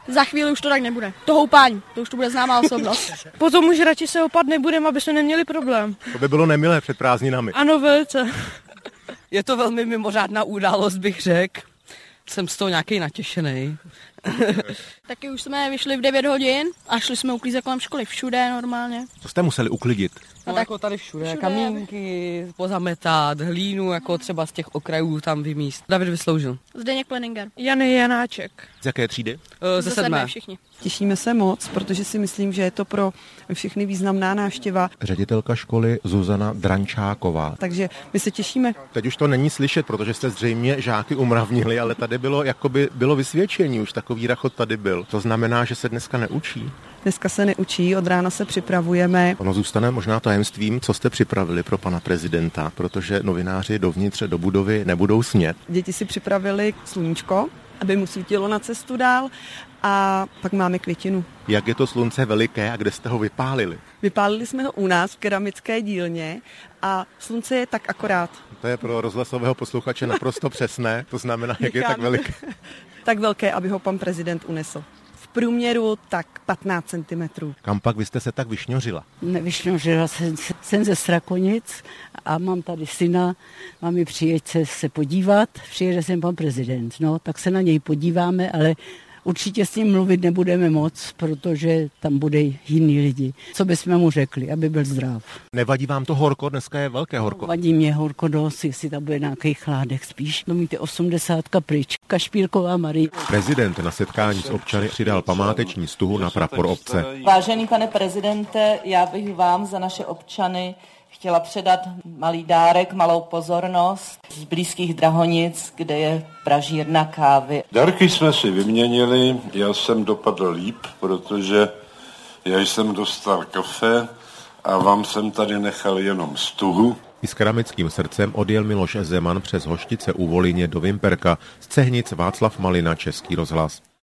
Za chvíli už to tak nebude. To houpání, to už to bude známá osobnost. Potom už radši se houpat nebudeme, aby jsme neměli problém. To by bylo nemilé před prázdninami. Ano, velice. Je to velmi mimořádná událost, bych řekl. Jsem z toho nějaký natěšený. Taky už jsme vyšli v 9 hodin a šli jsme uklízet kolem školy všude normálně. Co jste museli uklidit? No tak jako tady všude, kamínky, pozametat, hlínu, jako třeba z těch okrajů tam vymíst. David Vysloužil. Zdeněk Leninger. Jany Janáček. Z jaké třídy? Ze 7. Všichni. Těšíme se moc, protože si myslím, že je to pro všechny významná návštěva. Ředitelka školy Zuzana Drančáková. Takže my se těšíme. Teď už to není slyšet, protože jste zřejmě žáky umravnili, ale tady bylo vysvědčení, už takový rachot tady byl. To znamená, že se dneska neučí. Dneska se neučí, od rána se připravujeme. Ono zůstane možná tajemstvím, co jste připravili pro pana prezidenta, protože novináři dovnitř do budovy nebudou smět. Děti si připravili sluníčko, aby mu svítilo na cestu dál, a pak máme květinu. Jak je to slunce veliké a kde jste ho vypálili? Vypálili jsme ho u nás v keramické dílně a slunce je tak akorát. To je pro rozhlasového posluchače naprosto přesné, to znamená, jak je tak veliké. Tak velké, aby ho pan prezident unesl. V průměru tak 15 cm. Kam pak vy jste se tak vyšňořila? Nevyšňořila jsem ze Strakonic a mám tady syna, mám mi přijet se podívat, přijede sem pan prezident, no, tak se na něj podíváme, ale určitě s ním mluvit nebudeme moc, protože tam bude jiný lidi. Co bychom mu řekli, aby byl zdrav. Nevadí vám to horko? Dneska je velké horko. Vadí mě horko dost, jestli tam bude nějaký chládek spíš. No mít 80 pryč. Kašpírková Marie. Prezident na setkání s občany přidal památeční stuhu na prapor obce. Vážený pane prezidente, já bych vám za naše občany chtěla předat malý dárek, malou pozornost z blízkých Drahonic, kde je pražírna kávy. Dárky jsme si vyměnili, já jsem dopadl líp, protože já jsem dostal kafe a vám jsem tady nechal jenom stuhu. I s keramickým srdcem odjel Miloš Zeman přes Hoštice u Volině do Vimperka, z Cehnic Václav Malina, Český rozhlas.